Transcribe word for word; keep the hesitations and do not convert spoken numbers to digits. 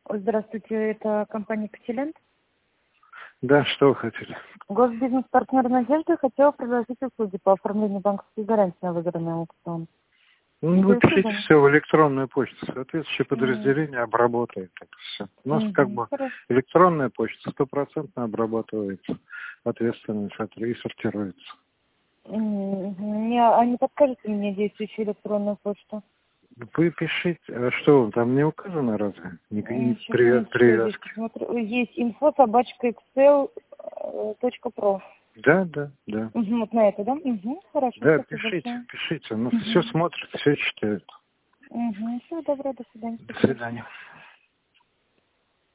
Здравствуйте, это компания «Катилент». Да, что вы хотели? Госбизнес-партнер «Надежда» хотела предложить услуги по оформлению банковской гарантии на выгодный аукцион. Ну, вы пишите все в электронную почту, соответствующее подразделение mm. обработает это все. У нас mm-hmm. как бы Хорошо. Электронная почта стопроцентно обрабатывается, ответственно и сортируется. Mm-hmm. А не подскажете мне действующую электронную почту? Вы пишите, а что, там не указано разве? Не, не Сейчас, привет, привязки. Есть инфо собачка иксэл точка про. Да, да, да. Угу, вот на это, да? Угу, хорошо. Да, пишите, большое. пишите. У нас угу. все смотрят, все читают. Угу, всего доброго, до свидания. До свидания.